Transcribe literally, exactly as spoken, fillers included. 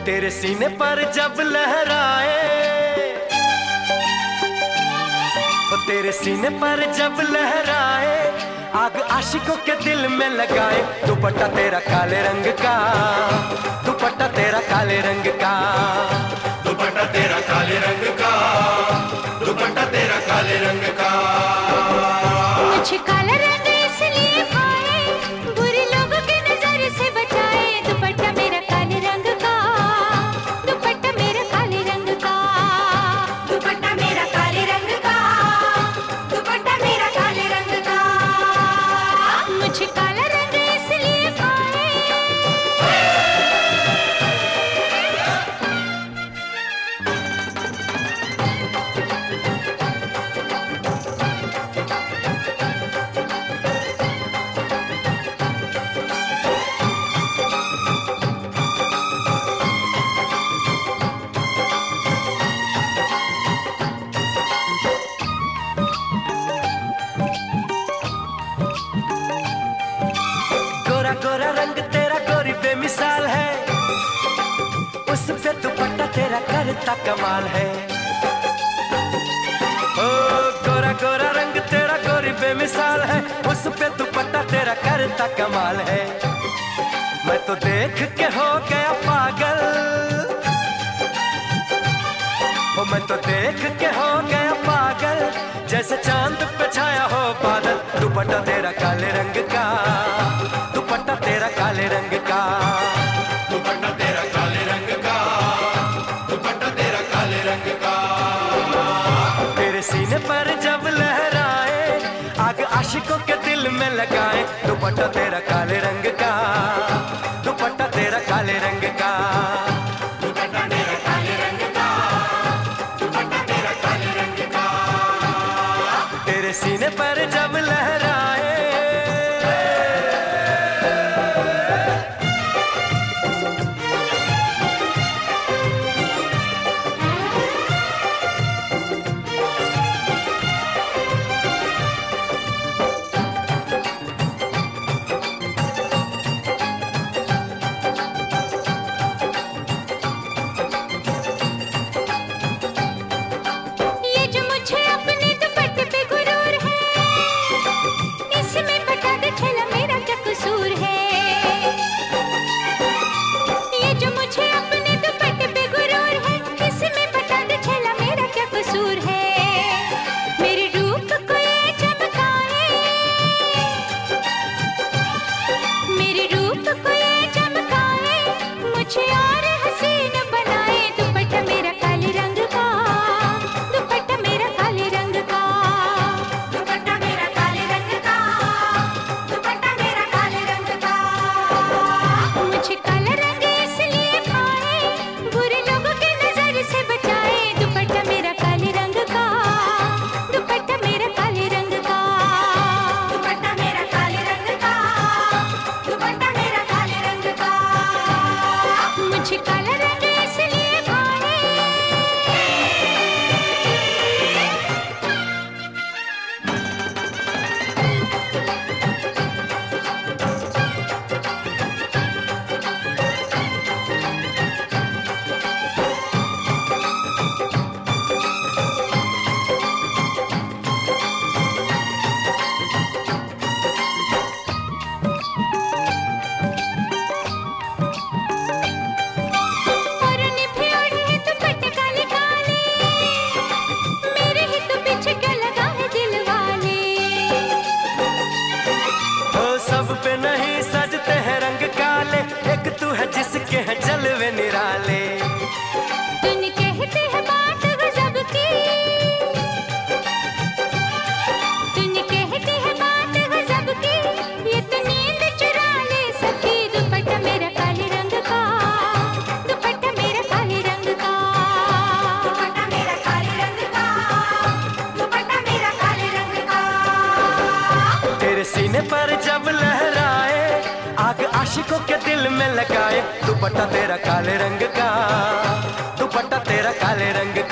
तेरे सीने पर जब लहराए, वो तेरे सीने पर जब लहराए, आग आशिकों के दिल में लगाए। दुपट्टा तेरा काले रंग का, दुपट्टा तेरा काले रंग का, दुपट्टा तेरा काले रंग का, दुपट्टा तेरा काले रंग का। मुझे काला रंग इसलिए भाए, बुरे लोगों के नजर से बचाए। दुपट्टा मेरा काले रंग का, दुपट्टा मेरा काले रंग का, दुपट्टा मेरा काले रंग का, दुपट्टा मेरा काले रंग का। मुझे काला रंग इसलिए भाए। गोरा रंग तेरा गोरी बेमिसाल है, उस पे दुपट्टा तेरा करता कमाल है। ओ गोरा गोरा रंग तेरा गोरी बेमिसाल है, उस पे दुपट्टा तेरा करता कमाल है। मैं तो देख के हो गया पागल, ओ मैं तो देख के हो गया पागल, जैसे चांद पे छाया हो बादल। दुपट्टा तेरा काले रंग का, दुपट्टा तेरा काले रंग का, दुपट्टा तेरा काले रंग का, दुपट्टा तेरा काले रंग का। तेरे सीने पर जब लहराए, आग आशिकों के दिल में लगाए। दुपट्टा तेरा काले रंग का, दुपट्टा तेरा काले रंग का, दुपट्टा तेरा काले रंग का, दुपट्टा तेरा काले रंग का। तेरे सीने पर जब लहराए। जिसके हैं जलवे निराले। तुम कहते हैं बात गजब की, तुम कहते हैं बात गजब की, ये तो नींद चुरा ले सकी। दुपट्टा मेरा काले रंग का, दुपट्टा मेरा काले रंग का, दुपट्टा मेरा काले रंग का, दुपट्टा मेरा काले रंग का। तेरे सीने पर जब लहराए, आग आशिकों के दिल में लगाए। दुपट्टा तेरा काले रंग का, दुपट्टा तेरा काले रंग